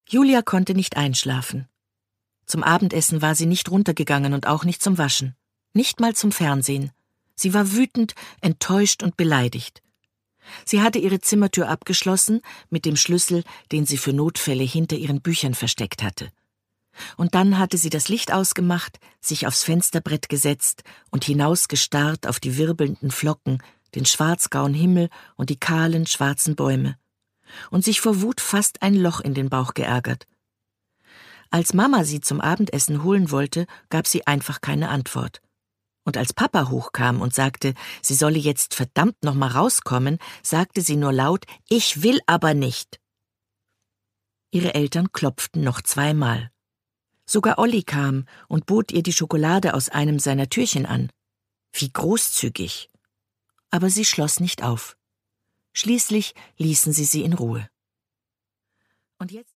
Julia konnte nicht einschlafen. Zum Abendessen war sie nicht runtergegangen und auch nicht zum Waschen. Nicht mal zum Fernsehen. Sie war wütend, enttäuscht und beleidigt. Sie hatte ihre Zimmertür abgeschlossen mit dem Schlüssel, den sie für Notfälle hinter ihren Büchern versteckt hatte. Und dann hatte sie das Licht ausgemacht, sich aufs Fensterbrett gesetzt und hinausgestarrt auf die wirbelnden Flocken, den schwarzgrauen Himmel und die kahlen, schwarzen Bäume. Und sich vor Wut fast ein Loch in den Bauch geärgert. Als Mama sie zum Abendessen holen wollte, gab sie einfach keine Antwort. Und als Papa hochkam und sagte, sie solle jetzt verdammt noch mal rauskommen, sagte sie nur laut, »Ich will aber nicht!« Ihre Eltern klopften noch 2-mal. Sogar Olli kam und bot ihr die Schokolade aus einem seiner Türchen an. Wie großzügig! Aber sie schloss nicht auf. Schließlich ließen sie in Ruhe. Und jetzt